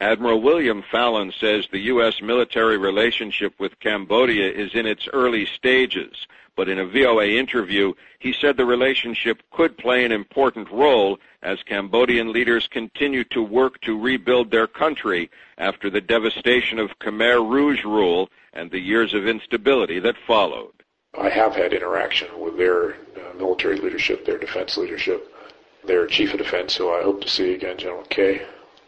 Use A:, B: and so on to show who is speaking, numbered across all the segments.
A: Admiral William Fallon says the U.S. military relationship with Cambodia is in its early stages, but in a VOA interview, he said the relationship could play an important role as Cambodian leaders continue to work to rebuild their country after the devastation of Khmer Rouge rule and the years of instability that followed.
B: I have had interaction with their military leadership, their defense leadership, their chief of defense, who I hope to see again, General Kaye,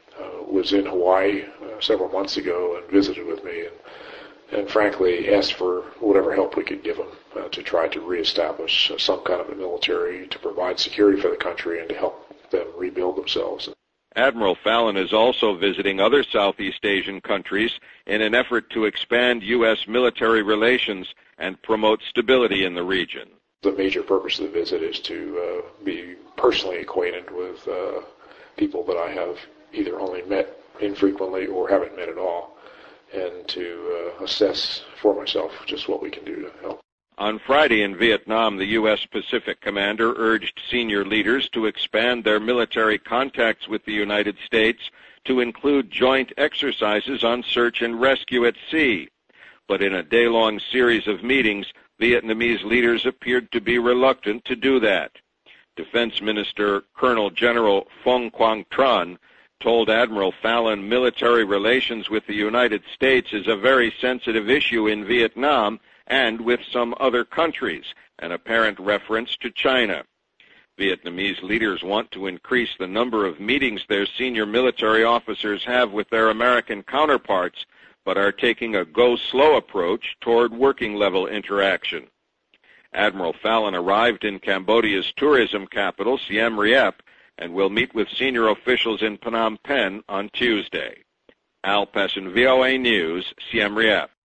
B: was in Hawaii several months ago and visited with me and frankly asked for whatever help we could give them to try to reestablish some kind of a military to provide security for the country and to help them rebuild themselves.
A: Admiral Fallon is also visiting other Southeast Asian countries in an effort to expand U.S. military relations and promote stability in the region.
B: The major purpose of the visit is to be personally acquainted with people that I have either only met infrequently or haven't met at all, and to assess for myself just what we can do to help.
A: On Friday in Vietnam, the U.S. Pacific Commander urged senior leaders to expand their military contacts with the United States to include joint exercises on search and rescue at sea. But in a day-long series of meetings, Vietnamese leaders appeared to be reluctant to do that. Defense Minister Colonel General Phuong Quang Tran told Admiral Fallon military relations with the United States is a very sensitive issue in Vietnam and with some other countries, an apparent reference to China. Vietnamese leaders want to increase the number of meetings their senior military officers have with their American counterparts, but are taking a go-slow approach toward working-level interaction. Admiral Fallon arrived in Cambodia's tourism capital, Siem Reap, and will meet with senior officials in Phnom Penh on Tuesday. Al Pessin, VOA News, Siem Reap.